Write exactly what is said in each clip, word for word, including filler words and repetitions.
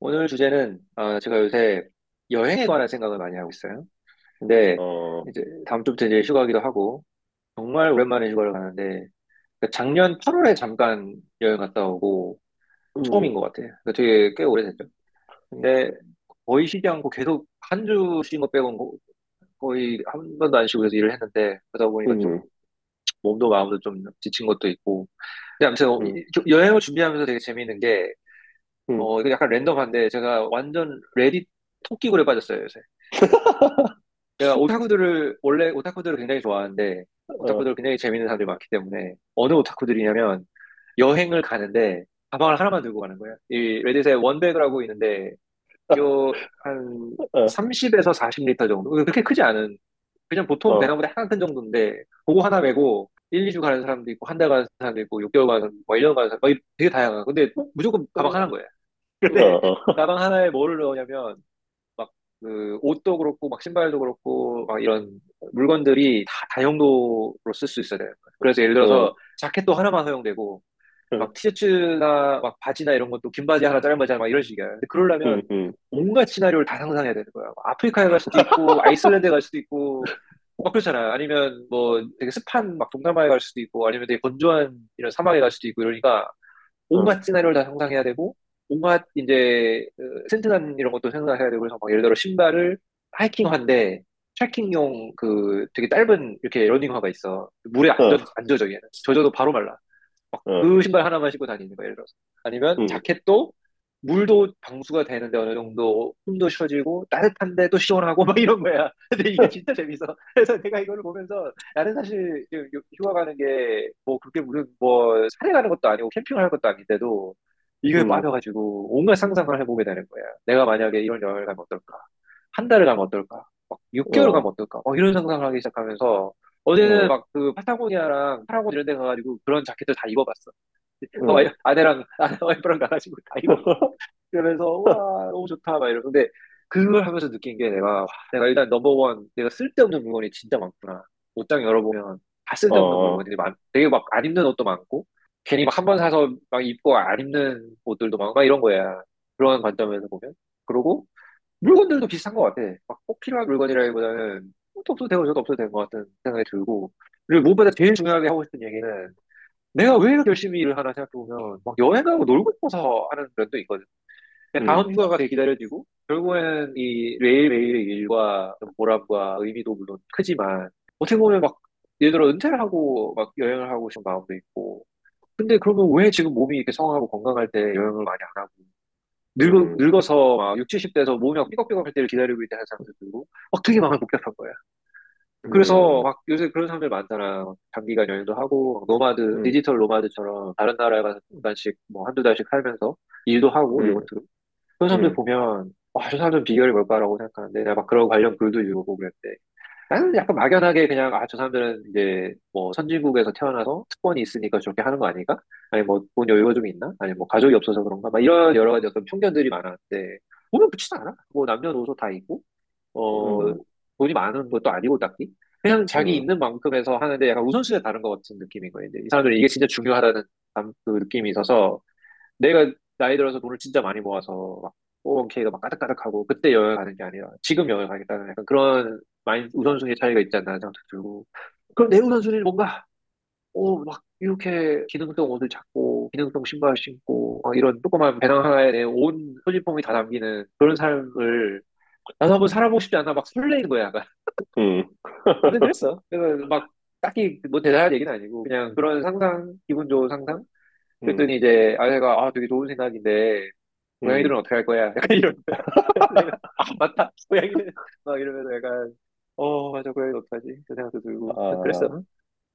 오늘 주제는 어, 제가 요새 여행에 관한 생각을 많이 하고 있어요. 근데 어, 이제 다음 주부터 이제 휴가기도 하고 정말 오랜만에 휴가를 가는데 그 작년 팔월에 잠깐 여행 갔다 오고 처음인 음, 것 같아요. 그러니까 되게 꽤 오래됐죠. 근데 거의 쉬지 않고 계속 한 주 쉰 거 빼고는 거- 거의 한 번도 안 쉬고 그래서 일을 했는데 그러다 보니까 좀 음, 몸도 마음도 좀 지친 것도 있고. 근데 아무튼 어, 음, 이- 여행을 준비하면서 되게 재밌는 게 음, 어, 이거 약간 랜덤한데 제가 완전 레딧 토끼굴에 빠졌어요, 요새. 제가 오타쿠들을, 원래 오타쿠들을 굉장히 좋아하는데, 어, 오타쿠들 굉장히 재밌는 사람들이 많기 때문에, 어느 오타쿠들이냐면, 여행을 가는데, 가방을 하나만 들고 가는 거예요. 이 레딧에 원백이라고 있는데, 요, 한 어, 삼십에서 사십 리터 정도? 그렇게 크지 않은, 그냥 보통 어, 배낭보다 하나 큰 정도인데, 그거 하나 메고, 일, 이 주 가는 사람도 있고, 한 달 가는 사람도 있고, 육 개월 가는 사람도 있고, 뭐 일 년 가는 사람도 있고, 막 되게 다양한. 근데 무조건 가방 하나인 거예요. 어, 근데 어, 가방 하나에 뭐를 넣으냐면 막 그 옷도 그렇고 막 신발도 그렇고 막 이런 물건들이 다 다용도로 쓸 수 있어야 돼요. 그래서 예를 들어서 어, 자켓도 하나만 허용되고 음, 막 티셔츠나 막 바지나 이런 것도 긴 바지 하나 짧은 바지 하나 막 이런 식이야. 근데 음, 그러려면 음, 온갖 시나리오를 다 상상해야 되는 거야. 막 아프리카에 갈 수도 있고 아이슬란드에 갈 수도 있고 막 그렇잖아. 아니면 뭐 되게 습한 막 동남아에 갈 수도 있고 아니면 되게 건조한 이런 사막에 갈 수도 있고 이러니까 어, 온갖 시나리오를 다 상상해야 되고, 온갖 이제 그 튼튼한 이런 것도 생각해야 되고, 그래서 막 예를 들어 신발을 하이킹화인데, 트레킹용 그 되게 짧은 이렇게 러닝화가 있어. 물에 안 젖, 어, 안 젖어, 얘는. 젖어도 바로 말라. 막 어, 그 신발 하나만 신고 다니는 거야, 예를 들어서. 아니면 음, 자켓도 물도 방수가 되는데 어느 정도 숨도 쉬어지고 따뜻한데 또 시원하고 막 이런 거야. 근데 이게 진짜 재밌어. 그래서 내가 이거를 보면서 나는 사실 지금 휴- 휴가 가는 게 뭐 그렇게 무슨 뭐 산에 가는 것도 아니고 캠핑을 할 것도 아닌데도 이게 음, 빠져가지고 온갖 상상을 해보게 되는 거야. 내가 만약에 이런 여행을 가면 어떨까? 한 달을 가면 어떨까? 막 육 개월 가면 어, 어떨까? 막 이런 상상을 하기 시작하면서 어제는 어, 막 그 파타고니아랑 파라곤 이런 데 가가지고 그런 자켓들 다 입어봤어. 어, 어, 아내랑, 아내 와이프랑 가가지고 다 입었어. 그러면서, 와, 너무 좋다, 막 이러는데, 그걸 하면서 느낀 게 내가, 와, 내가 일단 넘버원, 내가 쓸데없는 물건이 진짜 많구나. 옷장 열어보면 다 어, 쓸데없는 어, 물건들이 많, 되게 막 안 입는 옷도 많고, 괜히 막 한 번 사서 막 입고 안 입는 옷들도 많고, 막 이런 거야. 그런 관점에서 보면. 그리고 물건들도 비슷한 것 같아. 막 꼭 필요한 물건이라기보다는, 또 없어도 되고 저도 없어도 되는 것 같은 생각이 들고, 그리고 무엇보다 제일 중요하게 하고 싶은 얘기는, 내가 왜 이렇게 열심히 일을 하나 생각해보면, 막 여행 가고 놀고 싶어서 하는 면도 있거든. 그냥 음, 다음 휴가가 되게 기다려지고, 결국에는 이 매일매일의 일과 좀 보람과 의미도 물론 크지만, 어떻게 보면 막, 예를 들어 은퇴를 하고 막 여행을 하고 싶은 마음도 있고, 근데 그러면 왜 지금 몸이 이렇게 성하고 건강할 때 여행을 많이 안 하고, 늙어, 음, 늙어서 막 육십, 칠십 대에서 몸이 막 삐걱삐걱할 때를 기다리고 있는 사람들 들고, 막 되게 마음이 복잡한 거야. 그래서 음, 막 요새 그런 사람들 많잖아. 막 장기간 여행도 하고, 막 노마드, 음, 디지털 노마드처럼 다른 나라에 가서 잠깐씩 뭐 한두 달씩 살면서 일도 하고 음, 리모트로. 그런 사람들 음, 보면, 와, 저 사람들은 비결이 뭘까라고 생각하는데, 내가 막 그런 관련 글도 읽어보고 그랬대. 나는 약간 막연하게 그냥, 아, 저 사람들은 이제 뭐 선진국에서 태어나서 특권이 있으니까 저렇게 하는 거 아닌가? 아니 뭐 돈 여유가 좀 있나? 아니 뭐 가족이 없어서 그런가? 막 이런 여러 가지 어떤 편견들이 많았는데, 보면 그렇지도 않아. 뭐 남녀노소 다 있고, 어, 음, 돈이 많은 것도 아니고 딱히. 그냥 자기 음, 있는 만큼에서 하는데 약간 우선순위가 다른 것 같은 느낌인 거예요. 이제 이 사람들은 이게 진짜 중요하다는 감- 그 느낌이 있어서 내가 나이 들어서 돈을 진짜 많이 모아서 막 오원케이가 막 까득까득하고 그때 여행 가는 게 아니라 지금 여행 가겠다는 약간 그런 마인 우선순위 차이가 있지 않나 생각도 들고 그럼 내 우선순위는 뭔가 오, 막 이렇게 기능성 옷을 찾고 기능성 신발을 신고 막 이런 조그만 배낭 하나에 내 온 소지품이 다 담기는 그런 삶을 나도 한번 살아보고 싶지 않나 막 설레는 거야 약간. 음, 아무튼 그랬어. 그래서 막 딱히 뭐 대단한 얘기는 아니고 그냥 그런 상상, 기분 좋은 상상? 음, 그랬더니 이제 아내가 아 되게 좋은 생각인데 음. 고양이들은 어떻게 할 거야? 약간 이런 거야. 그래서 내가 아 맞다 고양이는 막 이러면서 약간 어 맞아 고양이 어떡하지? 그 생각도 들고 그랬어. 아,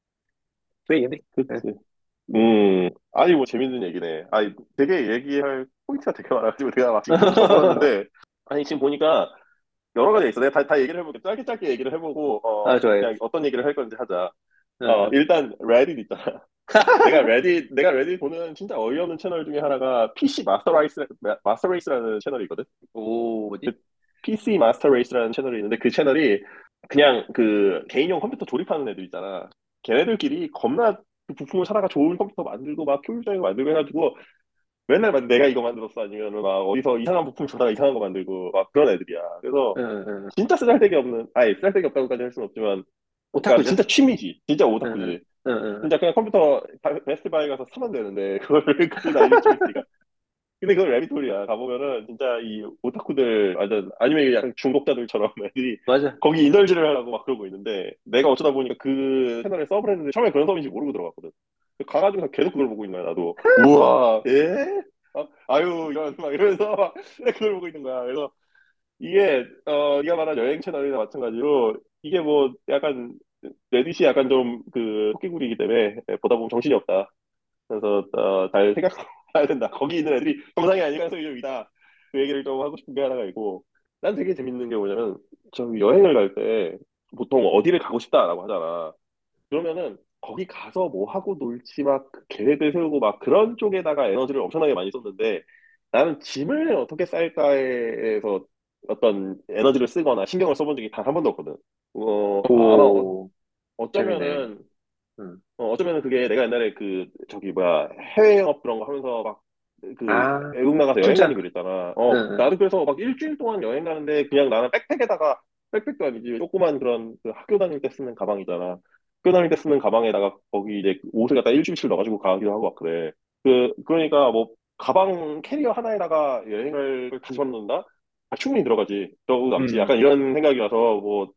왜 얘네? 네. 그치. 음, 아니, 뭐, 재밌는 얘기네. 아니, 되게 얘기할 포인트가 되게 많아가지고, 내가 막 지금 콕 집어들었는데, 아니, 지금 보니까, 여러 가지 있어. 내가 다, 다 얘기를 해볼게. 짧게 짧게 얘기를 해보고, 아 어, 좋아요. 그냥 어떤 얘기를 할 건지 하자. 응, 어, 응. 일단, 레딧 있잖아. 내가 레딧, 내가 레딧 보는 진짜 어이없는 채널 중에 하나가, 피씨 마스터 라이스, 마스터 레이스라는 채널이 있거든? 오 그 뭐지? 피씨 마스터 레이스라는 채널이 있는데, 그 채널이 그냥 그 개인용 컴퓨터 조립하는 애들 있잖아. 걔네들끼리 겁나 그 부품을 사다가 좋은 컴퓨터 만들고 막 효율적인 거 만들고 해가지고 맨날 막 내가 이거 만들었어 아니면 막 어디서 이상한 부품 주다가 이상한 거 만들고 막 그런 애들이야. 그래서 응, 응. 진짜 쓰잘데기 없는, 아니 쓰잘데기 없다고까지 할 수는 없지만, 그러니까 오타쿠죠? 진짜 취미지, 진짜 응, 응, 오타쿠지. 응, 응. 진짜 그냥 컴퓨터 바- 베스트바이 가서 사면 되는데 그걸 그걸 다 일일이 치고 있으니까. 근데 그건 레미톨이야. 가보면은 진짜 이 오타쿠들 완전 아니면 약간 중독자들처럼 애들이 맞아. 거기 인덜지를 하려고 막 그러고 있는데 내가 어쩌다 보니까 그 채널에 서브를 했는데 처음에 그런 서비인지 모르고 들어갔거든. 가가지고 계속 그걸 보고 있는 거야 나도. 우와, 예? 어, 아유 이런 막 이러면서 막 그걸 보고 있는 거야. 그래서 이게 어 네가 말한 여행 채널이나 마찬가지로 이게 뭐 약간 레딧이 약간 좀 그 토끼굴이기 때문에 보다 보면 정신이 없다. 그래서 어, 잘 생각해야 된다. 거기 있는 애들이 정상이 아닐 가능성이 좀 있다. 그 얘기를 좀 하고 싶은 게 하나가 있고, 난 되게 재밌는 게 뭐냐면 저 여행을 갈 때 보통 어디를 가고 싶다라고 하잖아. 그러면은 거기 가서 뭐 하고 놀지 막그 계획을 세우고 막 그런 쪽에다가 에너지를 엄청나게 많이 썼는데 나는 짐을 어떻게 쌀까에서 어떤 에너지를 쓰거나 신경을 써본 적이 단 한 번도 없거든. 어, 아마 어, 오, 재밌네. 어쩌면은 응. 어, 어쩌면은 그게 내가 옛날에 그 저기 뭐야 해외 영업 그런 거 하면서 막 그 아, 외국 나가서 여행 다니고 출장. 그랬잖아. 응, 어, 응. 나도 그래서 막 일주일 동안 여행 가는데 그냥 나는 백팩에다가 백팩도 아니지 조그만 그런 그 학교 다닐 때 쓰는 가방이잖아. 학교 다닐 때 쓰는 가방에다가 거기 이제 옷을 갖다 일주일치 넣어가지고 가기도 하고 막 그래. 그 그러니까 뭐 가방 캐리어 하나에다가 여행을 다시 넣는다? 아, 충분히 들어가지. 들어가고 남지. 음. 약간 이런 생각이라서 뭐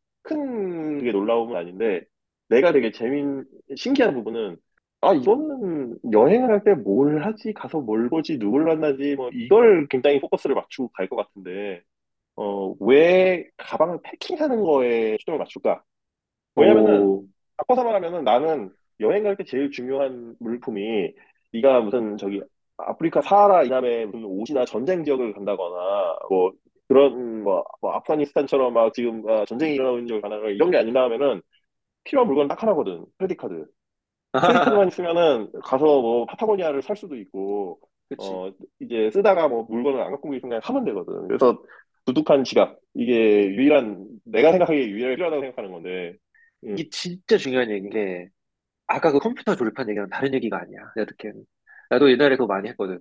큰 게 놀라움은 아닌데 내가 되게 재민 신기한 부분은 아 이거는 여행을 할 때 뭘 하지 가서 뭘 보지 누굴 만나지 뭐 이걸 굉장히 포커스를 맞추고 갈 것 같은데 어 왜 가방을 패킹하는 거에 초점을 맞출까? 왜냐면은 오, 바꿔서 말하면은 나는 여행 갈 때 제일 중요한 물품이 네가 무슨 저기 아프리카 사하라 이남에 무슨 옷이나 전쟁 지역을 간다거나 뭐 그런 뭐, 뭐 아프가니스탄처럼 막 지금 아, 전쟁이 일어나고 있는 지역을 가거나 이런 게 아니라 하면은 필요한 물건은 딱 하나거든. 크레딧 카드. 크레딧 카드만 있으면은 가서 뭐 파타고니아를 살 수도 있고 그치. 어 이제 쓰다가 뭐 물건을 안 갖고 계신 그냥 하면 되거든. 그래서 두둑한 지갑 이게 유일한 내가 생각하기에 유일하게 필요하다고 생각하는 건데. 음. 이게 진짜 중요한 얘기인 게, 아까 그 컴퓨터 조립한 얘기랑 다른 얘기가 아니야. 내가 듣기에는. 나도 옛날에 그거 많이 했거든.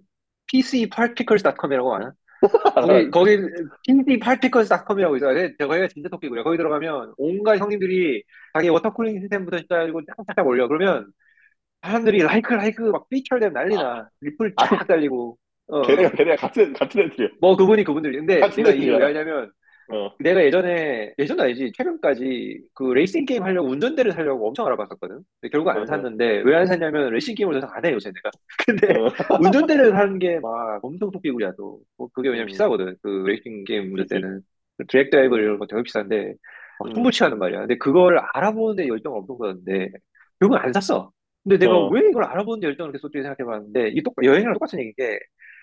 피씨파티클스닷컴이라고 아나? 거기, 거기, 피씨파티클스닷컴이라고 있어. 내 거기가 진짜 토끼고요. 거기 들어가면 온갖 형님들이 자기 워터쿨링 시스템부터 시작해가지고 쫙쫙 올려. 그러면 사람들이 라이크, 라이크 막 삐철대면 난리나. 리플 아, 쫙 달리고. 어, 걔네가 어. 걔네가 같은 같은 애들이야. 뭐 그분이 그분들. 근데 같은 내가 이게 왜 애들이야. 하냐면, 어. 내가 예전에, 예전 아니지, 최근까지 그 레이싱 게임 하려고 운전대를 사려고 엄청 알아봤었거든. 근데 결국 어, 안 어, 샀는데, 왜 안 샀냐면 레이싱 게임을 더 이상 안 해, 요새 내가. 근데 어. 운전대를 사는 게 막 엄청 토끼구리야, 또. 뭐 그게 왜냐면 음, 비싸거든. 그 레이싱 게임 그렇지. 운전대는. 드랙 드라이브 음, 이런 거 되게 비싼데, 막 음, 손붙이 하는 말이야. 근데 그걸 알아보는데 열정을 엄청 쏟았는데, 결국 안 샀어. 근데 내가 어, 왜 이걸 알아보는데 열정을 이렇게 쏟지 생각해봤는데, 이 똑, 여행이랑 똑같은 얘기인 게,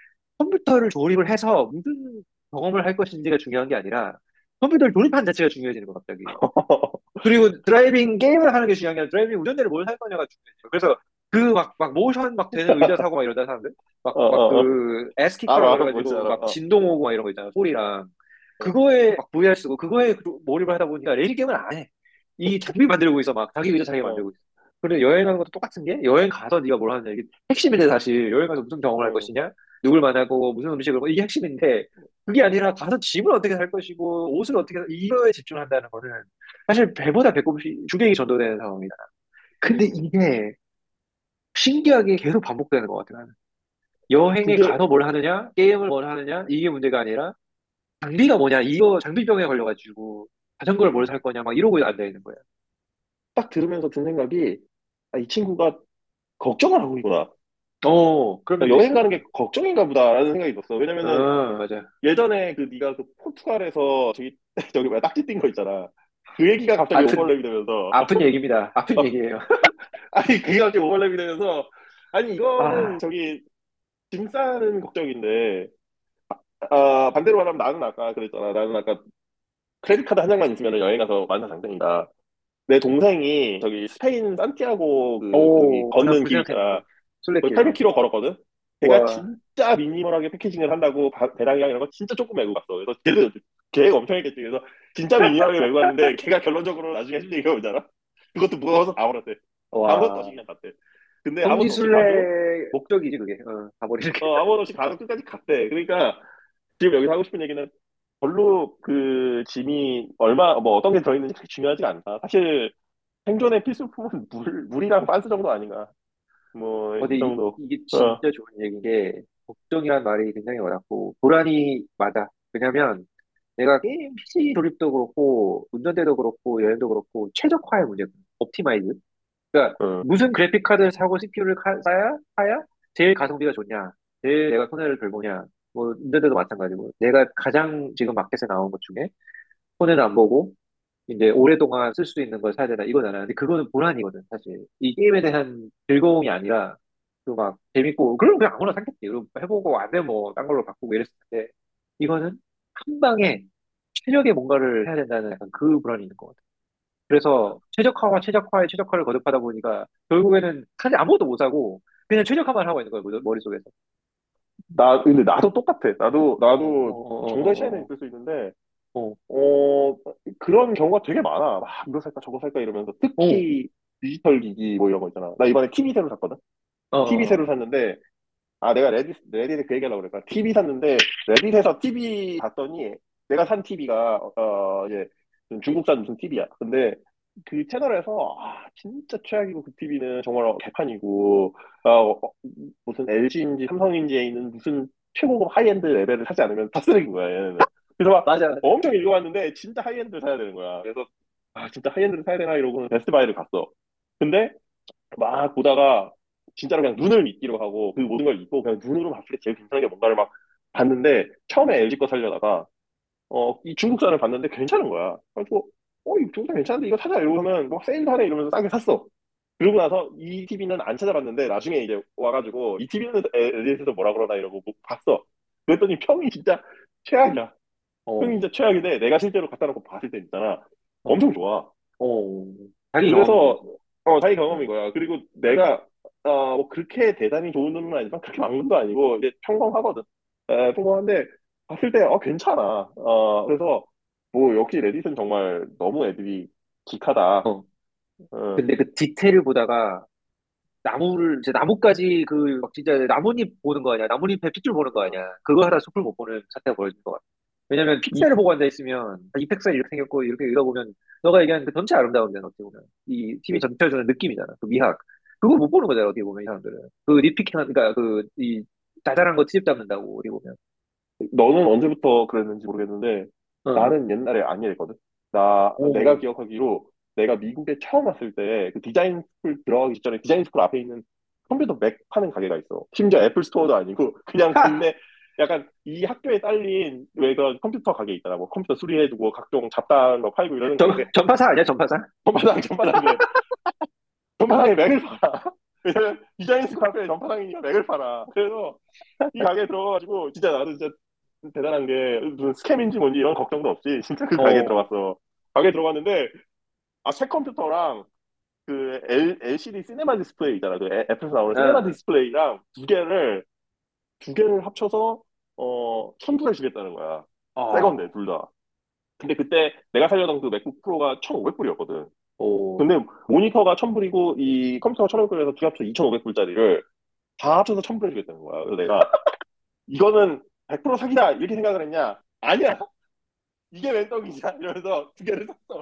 컴퓨터를 조립을 해서 무슨 경험을 할 것인지가 중요한 게 아니라 컴퓨터를 조립하는 자체가 중요해지는 거 갑자기. 그리고 드라이빙 게임을 하는 게 중요한 게 아니라 드라이빙 운전대를 뭘 할 거냐가 중요해져. 그래서 그 막, 막 모션 막 되는 의자 사고 막 이러다 사람들? 막, 어, 막 어, 어. 그 에스키카라고 알아, 알아, 뭔지 그래가지고 알아. 막 어, 진동 오고 막 이런 거 있잖아. 소리랑. 어, 그거에 막 브이알 쓰고 그거에 그- 몰입을 하다 보니까 레일 게임을 안 해. 이 장비 만들고 있어. 막 자기 의자 자기가 어, 만들고 있어. 그런데 여행하는 것도 똑같은 게 여행 가서 네가 뭘 하느냐. 이게 핵심인데 사실 여행 가서 무슨 경험을 할 음, 것이냐? 누굴 만나고 무슨 음식을 먹고 이게 핵심인데 그게 아니라 가서 집을 어떻게 살 것이고 옷을 어떻게 살- 이거에 집중한다는 거는 사실 배보다 배꼽이 주객이 전도되는 상황이다. 근데 음. 이게 신기하게 계속 반복되는 것 같아, 나는. 여행에 그게 가서 뭘 하느냐, 게임을 뭘 하느냐, 이게 문제가 아니라 장비가 뭐냐, 이거 장비병에 걸려가지고 자전거를 뭘 음, 살 거냐, 막 이러고 앉아 있는 거야. 딱 들으면서 든 생각이 아, 이 친구가 걱정을 하고 있구나. 어, 그런 어, 면도 여행 있어. 가는 게 걱정인가 보다라는 생각이 들었어. 왜냐면은 어, 맞아. 예전에 그 네가 그 포르투갈에서 저기 저기 뭐야 딱지 띈 거 있잖아. 그 얘기가 갑자기 아픈, 오버랩이 되면서 아픈 얘기입니다. 아픈 얘기예요. 아니 그게 갑자기 오버랩이 되면서 아니 이거는 아, 저기 짐 싸는 걱정인데 아 반대로 말하면 나는 아까 그랬잖아. 나는 아까 크레딧 카드 한 장만 있으면 여행 가서 만사 장생이다. 내 동생이 저기 스페인 산티아고 그 거기 오, 난 걷는 그 길 생각했는데. 있잖아. 거의 술래길, 팔백 어. 킬로미터 걸었거든. 걔가 와, 진짜 미니멀하게 패키징을 한다고 바- 배낭이랑 이런 거 진짜 조금 메고 갔어. 그래서 걔도 계획 엄청 했겠지. 그래서 진짜 미니멀하게 메고 갔는데 걔가 결론적으로 나중에 힘든 얘기가 오잖아. 그것도 무거워서 다 버렸대. 아무것도 없이 와. 그냥 갔대. 근데 아무도 없이 가도 성지순례 목적이지 그게. 어, 가버리는 게. 어, 아무도 없이 가도 끝까지 갔대. 그러니까 지금 여기서 하고 싶은 얘기는 별로 그 짐이 얼마 뭐 어떤 게 들어있는지 그렇게 중요하지가 않다. 사실 생존의 필수품은 물 물이랑 빤스 정도 아닌가. 뭐 어, 근데 이 이, 정도. 이게 어, 진짜 좋은 얘기인 게 걱정이란 말이 굉장히 와닿고 고라니 맞아. 왜냐면 내가 게임 피씨 조립도 그렇고 운전대도 그렇고 여행도 그렇고 최적화의 문제거든. 옵티마이즈. 그러니까 어. 무슨 그래픽 카드를 사고 씨피유를 사야 사야 제일 가성비가 좋냐, 제일 내가 손해를 덜 보냐. 뭐 운전대도 마찬가지고 내가 가장 지금 마켓에 나온 것 중에 손해를 안 보고 이제 오랫동안 쓸 수 있는 걸 사야 되나 이거잖아. 근데 그거는 보란이거든, 사실. 이 게임에 대한 즐거움이 아니라 그 막 재밌고 그럼 그냥 아무나 샀겠지. 그럼 해보고 안 되면 뭐 딴 걸로 바꾸고 이랬을 텐데 이거는 한 방에 최적의 뭔가를 해야 된다는 약간 그 불안이 있는 것 같아. 그래서 최적화와 최적화에 최적화를 거듭하다 보니까 결국에는 사실 아무것도 못 사고 그냥 최적화만 하고 있는 거야, 머- 머릿속에서. 나 근데 나도 똑같아. 나도 어, 나도 정도의 시간은 어, 있을 수 있는데 어, 어 그런 경우가 되게 많아. 막 이거 살까 저거 살까 이러면서 어, 특히 디지털 기기 뭐 이런 거 있잖아. 나 이번에 티비 새로 샀거든. 어, 티비 어, 새로 샀는데 아 내가 레딧 레딧에 그 얘기하려고 그랬다. 티비 샀는데 레딧에서 티비 봤더니 내가 산 티비가 어 이제 좀 중국산 무슨 티비야. 근데 그 채널에서 아 진짜 최악이고 그 티비는 정말 개판이고 아, 어, 어, 무슨 엘지인지 삼성인지에 있는 무슨 최고급 하이엔드 레벨을 사지 않으면 다 쓰레기인 거야 얘네는. 그래서 막 맞아, 맞아. 엄청 읽어봤는데 진짜 하이엔드를 사야 되는 거야. 그래서 아 진짜 하이엔드를 사야 되나 이러고는 베스트바이를 갔어. 근데 막 보다가 진짜로 그냥 눈을 믿기로 하고 그 모든 걸 믿고 그냥 눈으로 봤을 때 제일 괜찮은 게 뭔가를 막 봤는데 처음에 엘지 거 살려다가 어 이 중국산을 봤는데 괜찮은 거야. 그래가지고 어 이 중국산 괜찮은데 이거 사자 이러면 뭐 세일도 하네 이러면서 싸게 샀어. 그러고 나서 이 티비는 안 찾아봤는데 나중에 이제 와가지고 이 티비는 엘지에서 뭐라 그러나 이러고 뭐 봤어. 그랬더니 평이 진짜 최악이야. 평이 어, 진짜 최악인데 내가 실제로 갖다 놓고 봤을 때 있잖아. 어, 엄청 좋아. 어. 자기 경험인 그래서 거지. 어 자기 경험인 거야. 그리고 내가 어뭐 그렇게 대단히 좋은 눈은 아니지만 그렇게 막는 눈도 아니고 이제 평범하거든. 에, 평범한데 봤을 때 어 괜찮아. 어 그래서 뭐 역시 레딧은 정말 너무 애들이 기카다. 어. 어, 근데 그 디테일을 보다가 나무를 이제 나무까지 그 막 진짜 나뭇잎 보는 거 아니야? 나뭇잎에 핏줄 보는 거 아니야? 그거 하다 숲을 못 보는 사태가 벌어진 것 같아. 왜냐면 이 픽셀을 보고 앉아 있으면 아, 이 픽셀 이렇게 생겼고 이렇게 읽어보면 너가 얘기하는 그 전체 아름다움이잖아, 어떻게 보면. 이 티비 전체를 주는 느낌이잖아, 그 미학. 그거 못 보는 거잖아, 어떻게 보면 이 사람들은. 그 립피킹, 그러니까 그 이 자잘한 거 트집 잡는다고 어떻게 보면. 너는 언제부터 그랬는지 모르겠는데 어. 나는 옛날에 안 이랬거든. 나 내가 오. 기억하기로 내가 미국에 처음 왔을 때 그 디자인 스쿨 들어가기 직전에 디자인 스쿨 앞에 있는 컴퓨터 맥 파는 가게가 있어. 심지어 애플 스토어도 아니고 그냥 동네 약간 이 학교에 딸린 왜 그런 컴퓨터 가게 있잖아. 뭐 컴퓨터 수리해두고 각종 잡다한 거 팔고 이러는 전, 가게인데 전파사 아니야, 전파사? 전파상 전파상에 전파상에 맥을 팔아. 왜냐면 디자인 스쿨 앞에 전파상이니까 맥을 팔아. 그래서 이 가게에 들어가가지고 진짜 나도 진짜 대단한 게 무슨 스캠인지 뭔지 이런 걱정도 없이 진짜 그 가게에 어. 들어갔어. 가게에 들어갔는데 아 새 컴퓨터랑 그 L, 엘시디 시네마 디스플레이 있잖아. 그 애- 애플에서 나오는 시네마 어. 디스플레이랑 두 개를 두 개를 합쳐서 어 천불에 주겠다는 거야. 새 건데 어. 둘 다. 근데 그때 내가 살려던 그 맥북 프로가 천오백 불이었거든. 오. 근데 모니터가 천불이고 이 컴퓨터가 천오백 불에서 두 개 합쳐서 이천오백 불짜리를 다 합쳐서 천불에 주겠다는 거야. 그래서 내가 이거는 백 퍼센트 사기다 이렇게 생각을 했냐? 아니야. 이게 웬 떡이냐 이러면서 두 개를 샀어.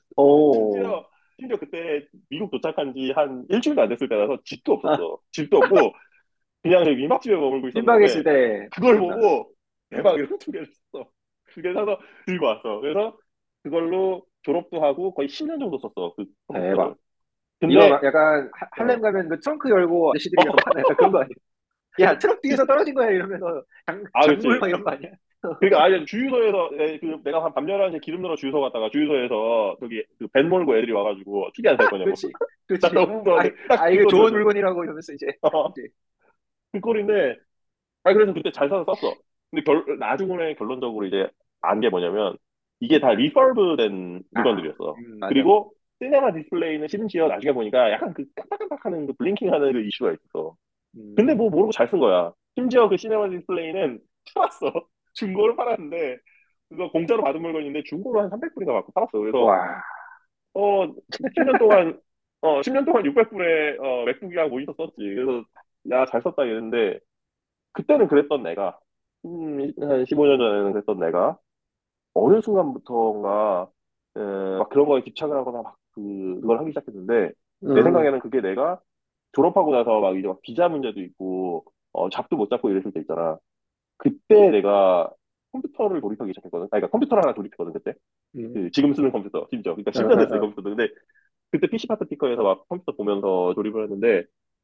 오. 심지어 심지어 그때 미국 도착한 지 한 일주일도 안 됐을 때라서 집도 아, 없었어. 집도 없고 그냥 저기 민박집에 머물고 찐박에 있었는데 있을 때 그걸 그랬구나. 보고 대박 이러고 두 개를 샀어. 두 개 사서 들고 왔어. 그래서 그걸로 졸업도 하고 거의 십 년 정도 썼어 그 컴퓨터를. 대박. 이거 근데 막 약간 하- 할렘 어, 가면 그 트렁크 열고 아저씨들이 막 파는 약간 그런 거 아니야? 야, 트럭 뒤에서 떨어진 거야 이러면서 장, 아 작물 그렇지. 막 이런 거 아니야? 그러니까 아예 주유소에서 에, 그 내가 한 밤 열한 시에 기름 넣어 주유소 갔다가 주유소에서 저기 그벤 몰고 애들이 와가지고 티비 안 살 거냐고. 그렇지, 나 그렇지. 너무 아, 무서웠는데 딱 아 그 이거 좋은 꼴이거든. 물건이라고 이러면서 이제 어, 이제 그 꼴인데 아 그래서 그때 잘 사서 썼어. 근데 결 나중에 결론적으로 이제 안 게 뭐냐면 이게 다 리퍼브된 아, 물건들이었어. 음, 맞아, 맞아. 그리고 시네마 디스플레이는 심지어 나중에 보니까 약간 그 깜빡깜빡하는 그 블링킹하는 그 이슈가 있어. 근데 뭐 음, 모르고 잘 쓴 거야. 심지어 그 시네마 디스플레이는 팔았어. 중고로 팔았는데 그거 공짜로 받은 물건인데 중고로 한 삼백 불인가 받고 팔았어. 그래서 와, 어 십 년 동안 어, 십 년 동안 육백 불에 어, 맥북이랑 모니터 썼지. 그래서 야, 잘 썼다 이랬는데 그때는 그랬던 내가 음, 한 십오 년 전에는 그랬던 내가 어느 순간부터인가 에, 막 그런 거에 집착을 하거나 막 그, 그걸 하기 시작했는데 내 응, 생각에는 그게 내가 졸업하고 나서 막 이제 막 비자 문제도 있고 어, 잡도 못 잡고 이랬을 때 있잖아. 그때 내가 컴퓨터를 조립하기 시작했거든. 아니, 그러니까 컴퓨터를 하나 조립했거든 그때. 응, 그 지금 쓰는 컴퓨터 심지어. 그러니까 응, 십 년 응, 됐어요 응. 컴퓨터. 근데 그때 피씨파트 피커에서 막 컴퓨터 보면서 조립을 했는데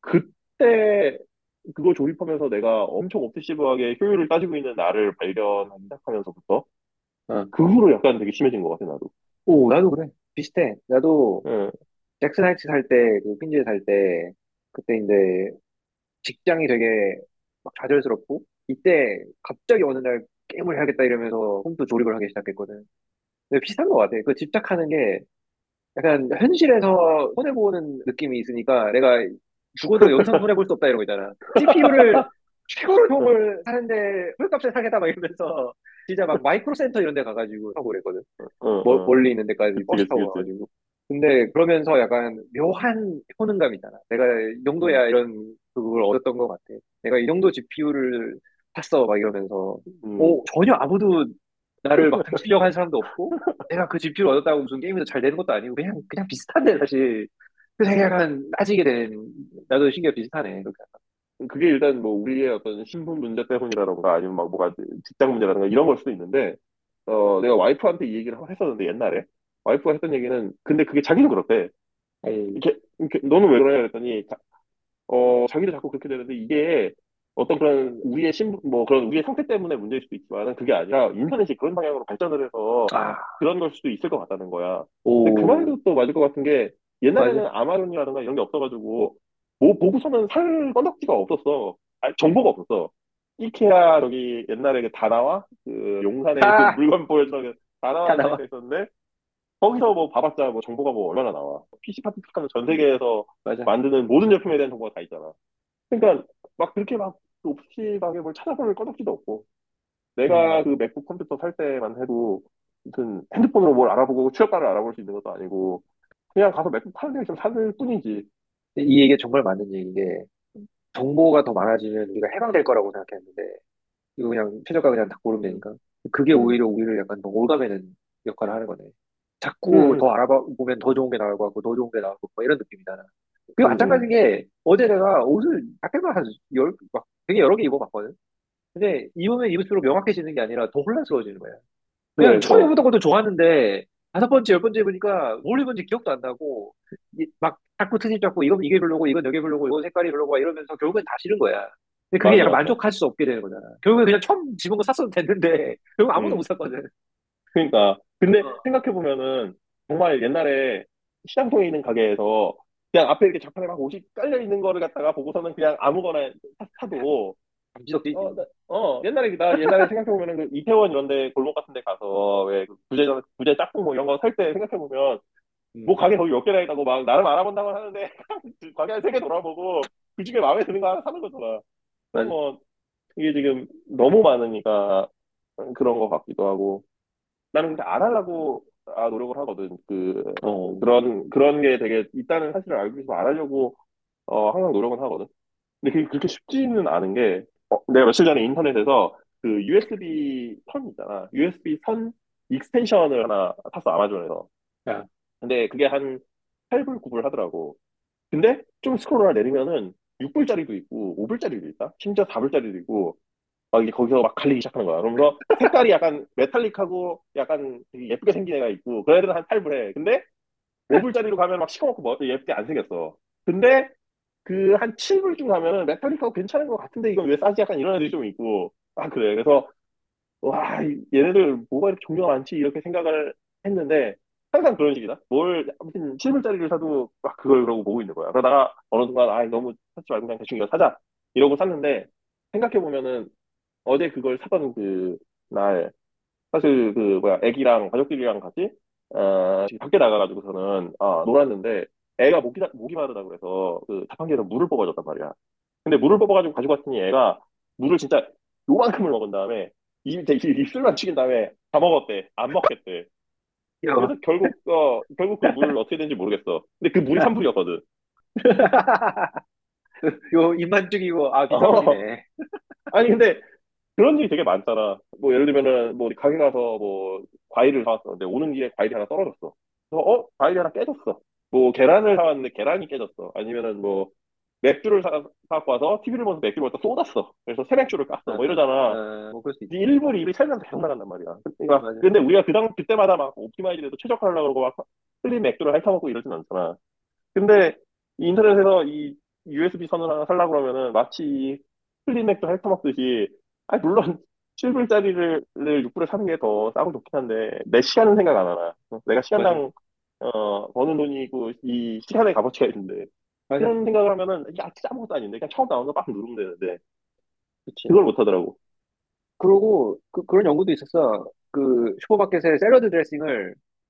그때 그거 조립하면서 내가 엄청 옵세시브하게 효율을 따지고 있는 나를 발견하기 시작하면서부터 응. 그 후로 약간 되게 심해진 것 같아 나도. 오, 나도 그래. 비슷해. 나도 응, 잭슨 하이츠 살 때, 그 퀸즈에 살 때, 그때 이제 직장이 되게 막 좌절스럽고, 이때 갑자기 어느 날 게임을 해야겠다 이러면서 컴퓨터 조립을 하기 시작했거든. 근데 비슷한 것 같아. 그 집착하는 게 약간 현실에서 손해보는 느낌이 있으니까 내가 죽어도 여기서 손해볼 수 없다 이런 거 있잖아. 씨피유를 최고로 좋은 걸 사는데 헐값에 사겠다 막 이러면서 진짜 막 마이크로 센터 이런 데 가가지고 사고 그랬거든. 응, 멀, 응. 멀리 있는 데까지 그치, 버스 그치, 타고 그치. 가가지고. 근데 그러면서 약간 묘한 효능감 있잖아. 내가 이 응, 정도야 이런 그걸 얻었던 것 같아. 내가 이 정도 지피유를 샀어 막 이러면서 응, 어 전혀 아무도 나를 막 등치려고 하는 사람도 없고 내가 그 지피유를 얻었다고 무슨 게임이 더 잘 되는 것도 아니고 그냥 그냥 비슷한데 사실 그래서 약간 따지게 된 나도 신기가 비슷하네. 그렇게. 그게 일단 뭐 우리의 어떤 신분 문제 때문이라던가 아니면 막 뭐가 직장 문제라든가 이런 걸 수도 있는데 어 내가 와이프한테 이 얘기를 했었는데 옛날에 와이프가 했던 얘기는 근데 그게 자기는 그렇대. 어, 이렇게, 이렇게 너는 왜 그러냐 그랬더니 어, 자기도 자꾸 그렇게 되는데 이게 어떤 그런 우리의 신, 뭐 그런 우리의 상태 때문에 문제일 수도 있지만 그게 아니라 인터넷이 그런 방향으로 발전을 해서 아, 그런 걸 수도 있을 것 같다는 거야. 근데 그 오, 말도 또 맞을 것 같은 게 맞아. 옛날에는 아마존이라든가 이런 게 없어가지고 뭐 보고서는 살 건덕지가 없었어. 아니, 정보가 없었어. 이케아 저기 옛날에 그 다나와 그 용산에 그 아, 물건 보여주던 그 다 다나와 나와. 사이트가 있었는데 거기서 뭐 봐봤자 뭐 정보가 뭐 얼마나 나와. 피씨 파티 피카는 전 세계에서 맞아. 만드는 모든 제품에 대한 정보가 다 있잖아. 그러니까 막 그렇게 막 옵시하게 뭘 찾아볼 꺼덕지도 없고 내가 음. 그 맥북 컴퓨터 살 때만 해도 무슨 핸드폰으로 뭘 알아보고 취업가를 알아볼 수 있는 것도 아니고 그냥 가서 맥북 파는 데를 좀 사는 뿐이지. 이 얘기가 정말 맞는 얘기인 게 정보가 더 많아지면 우리가 해방될 거라고 생각했는데 이거 그냥 최저가 그냥 딱 고르면 음, 되니까 그게 음, 오히려 우리를 약간 더 올가매는 역할을 하는 거네. 자꾸 음, 더 알아보면 더 좋은 게 나올 것 같고 더 좋은 게 나올 것 같고 이런 느낌이잖아. 그리고 음, 음. 마찬가지인 게 어제 내가 옷을 밖에서 한 열, 막 되게 여러 개 입어봤거든. 근데 입으면 입을수록 명확해지는 게 아니라 더 혼란스러워지는 거야. 그냥 처음 그러니까 입었던 것도 좋았는데 다섯 번째, 열 번째 입으니까 뭘 입은지 기억도 안 나고 이- 막 자꾸 트집 잡고 이건 이게 별로고 이건 여기 별로고 이건 색깔이 별로고 막 이러면서 결국엔 다 싫은 거야. 근데 그게 맞아, 약간 맞아. 만족할 수 없게 되는 거잖아. 결국엔 그냥 처음 집은 거 샀어도 됐는데 결국 아무도 못 음, 샀거든. 그러니까 근데 어, 생각해 보면은 정말 옛날에 시장통에 있는 가게에서 그냥 앞에 이렇게 자판에 막 옷이 깔려 있는 거를 갖다가 보고서는 그냥 아무거나 사- 사도 감지덕 어, 뛰지. 나, 어, 옛날에, 나 옛날에 생각해보면은 그 이태원 이런 데 골목 같은 데 가서 왜 그 부재, 부재 짝꿍 뭐 이런 거 살 때 생각해보면 뭐 음, 가게 거기 몇 개나 있다고 막 나름 알아본다고 하는데 가게 한 세 개 돌아보고 그 중에 마음에 드는 거 하나 사는 거잖아. 그럼 맞아. 뭐 이게 지금 너무 많으니까 그런 거 같기도 하고 나는 근데 안 하려고 아, 노력을 하거든. 그, 어, 그런, 그런 게 되게 있다는 사실을 알고 있어서 안 하려고 어, 항상 노력은 하거든. 근데 그게 그렇게 쉽지는 않은 게, 어, 내가 며칠 전에 인터넷에서 그 유에스비 선 있잖아. 유에스비 선 익스텐션을 하나 샀어, 아마존에서. 야, 근데 그게 한 팔 불, 구 불 하더라고. 근데 좀 스크롤을 내리면은 육 불짜리도 있고, 오 불짜리도 있다? 심지어 사 불짜리도 있고, 막 이제 거기서 막 갈리기 시작하는 거야. 그러면서 색깔이 약간 메탈릭하고 약간 되게 예쁘게 생긴 애가 있고, 그런 애들은 한 팔 불 해. 근데 오 불짜리로 가면 막 시커멓고 뭐 예쁘게 안 생겼어. 근데 그 한 칠 불쯤 가면은 메탈릭하고 괜찮은 것 같은데 이건 왜 싸지? 약간 이런 애들이 좀 있고 아 그래 그래서 와 이- 얘네들 뭐가 이렇게 종류가 많지 이렇게 생각을 했는데 항상 그런 식이다 뭘 아무튼 칠 불짜리를 사도 막 그걸 그러고 보고 있는 거야 그러다가 어느 순간 아 너무 사지 말고 그냥 대충 이거 사자 이러고 샀는데 생각해 보면은 어제 그걸 사던 그날 사실 그 뭐야 애기랑 가족들이랑 같이 어 지금 밖에 나가가지고서는 아 놀았는데 애가 목이 다- 목이 마르다 그래서 그 자판기에서 물을 뽑아줬단 말이야. 근데 물을 뽑아가지고 가지고 왔더니 애가 물을 진짜 요만큼을 먹은 다음에 입, 입- 입술만 튀긴 다음에 다 먹었대. 안 먹겠대. 그래서 결국 어 결국 그 물 어떻게 되는지 모르겠어. 근데 그 물이 산불이었거든. 요 입만 죽이고 아 비싼 어. 물이네. 아니 근데 그런 일이 되게 많잖아. 뭐 예를 들면은 뭐 우리 가게 가서 뭐 과일을 사왔었는데 오는 길에 과일이 하나 떨어졌어. 그래서 어 과일이 하나 깨졌어. 뭐 계란을 사왔는데 계란이 깨졌어. 아니면은 뭐 맥주를 사, 사갖고 와서 티비를 보면서 맥주를 먹다 쏟았어. 그래서 새 맥주를 깠어. 뭐 이러잖아. 어, 뭐 그럴 수 있지. 일부러 일이 살면서 계속 나간단 말이야. 그러니까 맞아. 근데 우리가 그당 그때마다 막 옵티마이즈해서 최적화하려고 그러고 막 틀린 맥주를 핥아먹고 이러진 않잖아. 근데 이 인터넷에서 이 유에스비 선을 하나 살라 그러면은 마치 틀린 맥주 핥아먹듯이 아니 물론 칠 불짜리를 육 불에 사는 게 더 싸고 좋긴 한데 내 시간은 생각 안 하나. 어, 내가 맞아. 시간당 어 버는 돈이고 이 시간의 값어치가 있는데 맞아. 그런 생각을 하면은 야 진짜 아무것도 아닌데 그냥 처음 나오는 거 막 누르면 되는데 그치. 그걸 못 하더라고. 그러고 그, 그런 연구도 있었어. 그 슈퍼마켓에 샐러드 드레싱을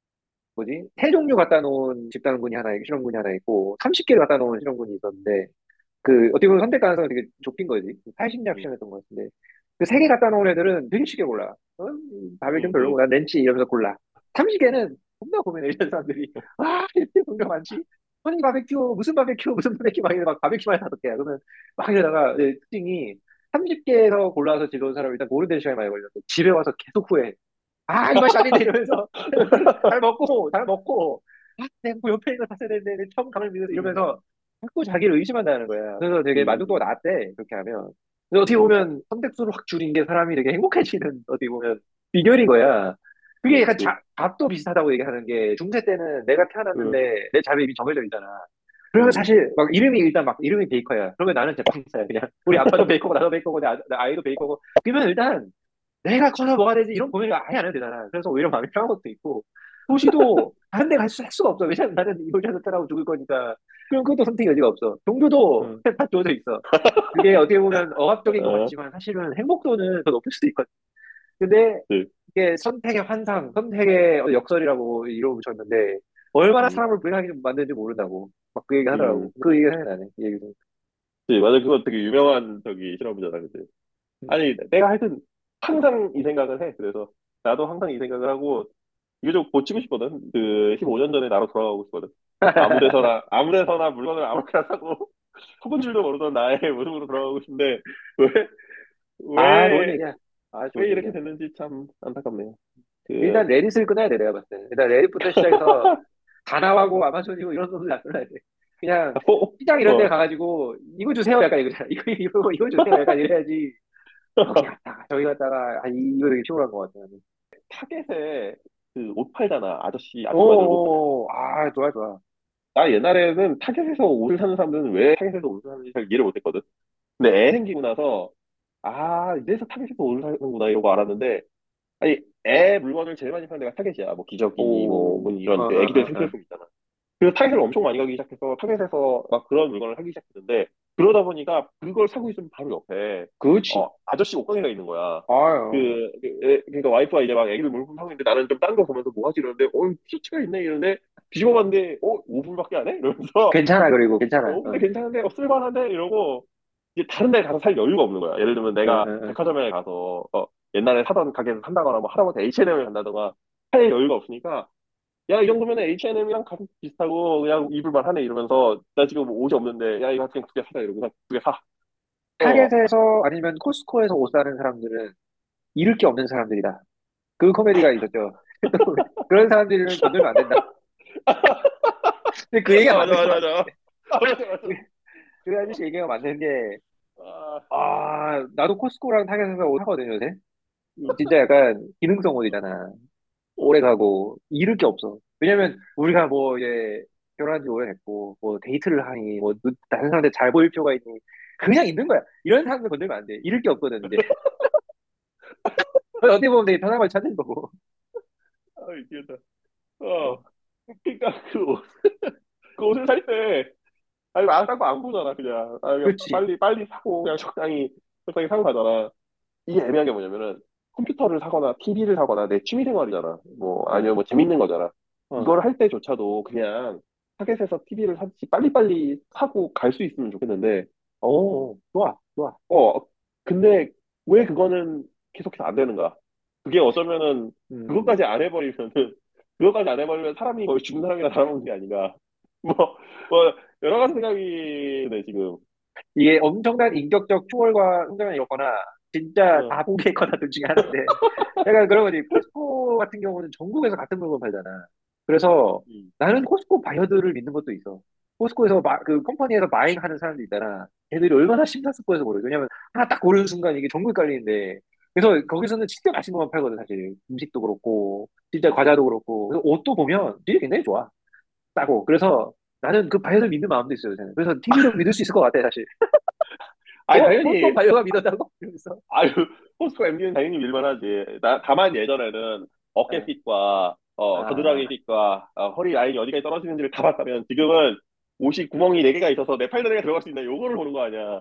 뭐지? 세 종류 갖다 놓은 집단군이 하나, 있고 실험군이 하나 있고 삼십 개를 갖다 놓은 실험군이 있었는데 그 어떻게 보면 선택 가능성이 되게 좁힌 거지. 팔십 약 음, 시험했던 것 같은데 그 세 개 갖다 놓은 애들은 되게 쉽게 골라. 어? 바베큐는 음, 음, 별로고 난 렌치 이러면서 골라. 삼십 개는 겁나 고민해 이런 사람들이. 아 이렇게 종류 많지? 아니 바베큐 무슨 바베큐 무슨 바베큐 막 이래 막 바베큐만 다섯 개야. 그러면 막 이러다가 예, 특징이 삼십 개에서 골라서 즐거운 사람은 일단 고르는 시간이 많이 걸렸어. 집에 와서 계속 후회. 아, 이 맛이 아닌데 이러면서 잘 먹고 잘 먹고 아, 내가 뭐 옆에 있는 거 샀어야 되는데 내 처음 감을 믿어서 음, 이러면서 자꾸 자기를 의심한다는 거야. 그래서 되게 만족도가 음, 낮대 그렇게 하면. 근데 어떻게 음, 보면 선택수를 확 줄인 게 사람이 되게 행복해지는 어떻게 보면 비결인 거야. 그게 약간 그렇지. 자, 밥도 비슷하다고 얘기하는 게 중세 때는 내가 음, 태어났는데 내 잡이 이미 정해져 있잖아. 그러면 음, 사실 막 이름이 일단 막 이름이 베이커야. 그러면 나는 제빵사야 그냥. 우리 아빠도 베이커고 나도 베이커고 내, 아, 내 아이도 베이커고. 그러면 일단 내가 커서 뭐가 되지 이런 고민을 아예 안 해도 되잖아. 그래서 오히려 마음이 편한 것도 있고 도시도 다른 데 갈 수, 할 수가 없어. 왜냐면 나는 이걸 선택하고 죽을 거니까. 그럼 그것도 선택의 여지가 없어. 종교도 음, 다 주어져 있어. 그게 어떻게 보면 억압적인 것 어, 같지만 사실은 행복도는 더 높일 수도 있거든. 근데 그, 이게 선택의 환상, 선택의 역설이라고 이름을 붙였는데 얼마나 음, 사람을 불행하게 만드는지 모른다고 막 그 얘기 음. 하더라고. 그 얘기가 생각나네. 이 얘기도. 네, 맞아. 그거 되게 유명한 저기 실험이잖아, 근데. 아니, 내가 하여튼 항상 이 생각을 해. 그래서 나도 항상 이 생각을 하고 이거 좀 고치고 싶거든. 그 십오 년 전에 나로 돌아가고 싶거든. 아무 데서나 아무 데서나 물건을 아무렇게나 사고 속은 줄도 모르던 나의 모습으로 돌아가고 싶은데 왜 아, 좋은 왜 얘기야. 아, 왜 좋은 이렇게 얘기야. 됐는지 참 안타깝네요. 그 일단 레딧을 끊어야 돼, 내가 봤을 때. 일단 레딧부터 시작해서 다나와고 아마존이고 이런 것들 다 끊어야 돼. 그냥 어, 시장 이런 데 어. 가가지고 이거 주세요 약간 이거잖아. 이거 이거 이거 주세요 약간 이래야지. 여기 갔다가 저기 갔다가 아 이거 되게 피곤한 것 같아. 나는. 타겟에 그 옷 팔잖아. 아저씨 아줌마들 옷. 오, 아 좋아 좋아. 나 옛날에는 타겟에서 옷을 사는 사람들은 왜 타겟에서 옷을 사는지 잘 이해를 못했거든. 근데 애 생기고 나서 아 이래서 타겟에서 옷을 사는구나 이러고 알았는데 아니 애 물건을 제일 많이 파는 데가 타겟이야. 뭐 기저귀니 뭐, 오, 뭐 어, 이런 그 어, 애기들 어, 어. 생필품 있잖아. 그래서 타겟을 엄청 많이 가기 시작해서 타겟에서 막 그런 물건을 하기 시작했는데 그러다 보니까 그걸 사고 있으면 바로 옆에 그렇지. 어 아저씨 옷가게가 있는 거야. 아유, 그, 그 애- 그러니까 와이프가 이제 막 애기들 물품 사고 있는데 나는 좀 딴 거 보면서 뭐 하지 이러는데 어 티셔츠가 있네 이러는데 뒤집어 봤는데 어 오 분밖에 안 해? 이러면서 괜찮아 그리고 괜찮아. 어 근데 어, 괜찮은데 어 쓸만한데 이러고 이제 다른 데 가서 살 여유가 없는 거야. 예를 들면 어, 내가 어, 어. 백화점에 가서 어, 옛날에 사던 가게에서 산다거나 뭐 하다못해 에이치앤엠을 간다거나 할 여유가 없으니까 야 이 정도면 에이치앤엠이랑 가격 비슷하고 그냥 입을만 하네 이러면서 나 지금 옷이 없는데 야 이거 그냥 두 개 사자 이러고 그냥 두 개 사. 어 타겟에서 아니면 코스코에서 옷 사는 사람들은 잃을 게 없는 사람들이다. 그 코미디가 있었죠. 또 그런 사람들은 건들면 안 된다. 근데 그 얘기가 아, 맞아 맞는 것 맞아 같아. 맞아 아, 맞아 맞아 그, 그 아저씨 얘기가 맞는 게, 아, 아, 나도 코스코랑 타겟에서 옷 사거든요, 요새. 진짜 약간 기능성 옷이잖아. 오래 가고, 잃을 게 없어. 왜냐면, 우리가 뭐, 이제, 결혼한 지 오래됐고, 뭐, 데이트를 하니, 뭐, 누- 다른 사람한테 잘 보일 필요가 있니. 그냥 있는 거야. 이런 사람들 건들면 안 돼. 잃을 게 없거든, 이제. 어떻게 보면 되게 편한 걸 찾는 거고. 아 미치겠다. 어, 어 그러니까 그 옷, 그 옷을 살 때 아니 안 사고 안 보잖아 그냥 아 그냥 그렇지. 빨리 빨리 사고 그냥 적당히 적당히 사고 가잖아. 이게 애매한 게 뭐냐면은 컴퓨터를 사거나 티비를 사거나 내 취미 생활이잖아. 뭐 어, 아니면 뭐 재밌는 거잖아. 어. 이걸 할 때조차도 그냥 타겟에서 티비를 사듯이 빨리빨리 사고 갈 수 있으면 좋겠는데 오, 좋아, 좋아. 어 근데 왜 그거는 계속해서 안 되는가? 그게 어쩌면은 음, 그것까지 안 해버리면은 그것까지 안 해버리면 사람이 거의 죽는 사람이나 달아먹는 게 아닌가. 뭐, 뭐, 여러 가지 생각이 네, 지금. 이게 엄청난 인격적 추월과 성장이었거나 진짜 어, 다 포기했거나 둘 중에 하나인데 내가 그런 거지. 코스코 같은 경우는 전국에서 같은 물건 팔잖아. 그래서 음, 나는 코스코 바이어들을 믿는 것도 있어. 코스코에서 마- 그 컴퍼니에서 마잉 하는 사람들 있잖아. 걔들이 얼마나 심사숙고해서 모르. 왜냐면 하나 딱 고르는 순간 이게 전국에 깔리는데. 그래서 거기서는 진짜 맛있는 것만 팔거든 사실. 음식도 그렇고 진짜 과자도 그렇고. 그래서 옷도 보면 되게 굉장히 좋아. 싸고. 그래서 나는 그 바이어들 믿는 마음도 있어요. 저는. 그래서 티비도 믿을 수 있을 것 같아 사실. 아니, 어? 코스코 당연히, 바이어가 믿었다고? 이러면서. 아유, 포스코 엠디는 당연히 밀만하지. 나, 다만 예전에는 아, 어깨핏과, 어, 겨드랑이 아, 핏과, 어, 허리 라인이 어디까지 떨어지는지를 다 봤다면 지금은 옷이 구멍이 네 개가 있어서 내 팔다리가 들어갈 수 있나 요거를 보는 거 아니야.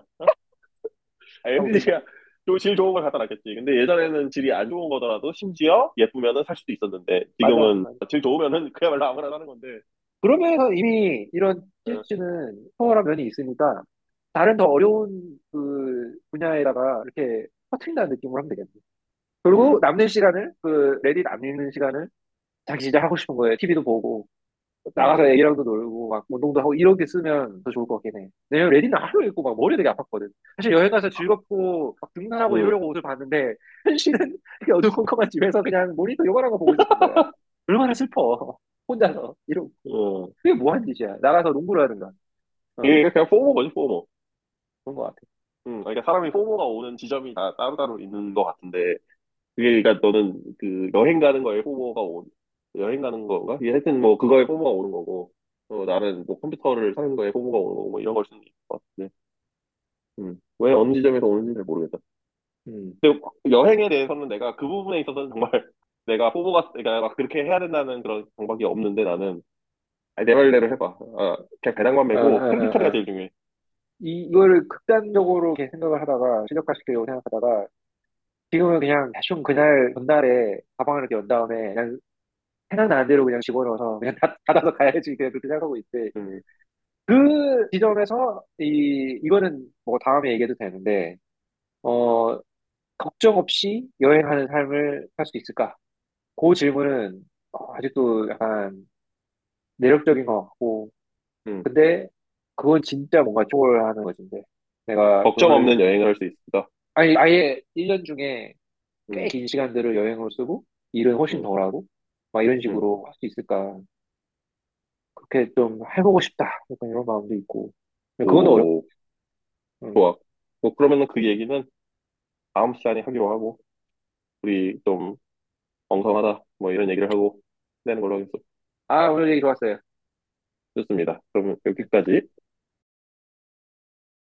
아, 웃긴다. 엠디가 질 좋은 걸 갖다 놨겠지. 근데 예전에는 질이 안 좋은 거더라도 심지어 예쁘면은 살 수도 있었는데 맞아. 지금은 맞아. 질 좋으면은 그야말로 아무나 사는 건데. 그러면서 이미 이런 어, 티셔츠는 초월한 면이 있으니까 다른 더 어려운 그 분야에다가 이렇게 퍼트린다는 느낌으로 하면 되겠네. 그리고 음, 남는 시간을 그 레딧 안 읽는 시간을 자기 진짜 하고 싶은 거예요. 티비도 보고 음, 나가서 애기랑도 놀고 막 운동도 하고 이렇게 쓰면 더 좋을 것 같긴 해. 왜냐면 레딧은 하루 읽고 막 머리 되게 아팠거든. 사실 여행 가서 즐겁고 막 등산하고 음, 이러려고 옷을 봤는데 현실은 이렇게 어두컴컴한 집에서 그냥 모니터 요만한 거 보고 있었던 거야. 얼마나 슬퍼. 혼자서 이러고. 음. 그게 뭐한 짓이야. 나가서 농구를 하든가. 어, 이게 그냥 포모 거지, 포모. 그런 것 같아. 음, 그러니까 사람이 포모가 오는 지점이 다 따로따로 있는 것 같은데 그게 그러니까 너는 그 여행 가는 거에 포모가 온 여행 가는 건가? 이게 하여튼 뭐 그거에 포모가 오는 거고 어, 나는 뭐 컴퓨터를 사는 거에 포모가 오는 거고 뭐 이런 걸 수는 있을 것 같은데 음, 왜 어느 지점에서 오는지 잘 모르겠다. 음, 근데 여행에 대해서는 내가 그 부분에 있어서는 정말 내가 포모가 그러니까 막 그렇게 해야 된다는 그런 강박이 없는데 나는 아니, 내 말대로 해봐. 아, 그냥 배낭만 어, 어, 메고 컴퓨터가 어, 어. 제일 중요해. 이, 이거를 극단적으로 이렇게 생각을 하다가, 최적화시키려고 생각하다가, 지금은 그냥 대충 그날, 전날에 가방을 이렇게 연 다음에, 그냥 생각나는 대로 그냥 집어넣어서, 그냥 닫, 닫아서 가야지, 그냥 그렇게 생각하고 있대. 음, 그 지점에서, 이, 이거는 뭐 다음에 얘기해도 되는데, 어, 걱정 없이 여행하는 삶을 살 수 있을까? 그 질문은 어, 아직도 약간 매력적인 것 같고, 음. 근데 그건 진짜 뭔가 초월하는 거지, 이제. 내가 걱정 돈을, 없는 여행을 할 수 있을까? 아니, 아예 일 년 중에 꽤 음, 긴 시간들을 여행으로 쓰고, 일은 훨씬 음, 덜 하고, 막 이런 음. 식으로 할 수 있을까. 그렇게 좀 해보고 싶다. 약간 이런 마음도 있고. 근데 그건 어렵, 오, 응. 좋아. 뭐 그러면은 그 얘기는 다음 시간에 하기로 하고 우리 좀 엉성하다 뭐 이런 얘기를 하고 내는 걸로 하겠어. 아, 오늘 얘기 좋았어요. 좋습니다. 그러면 여기까지.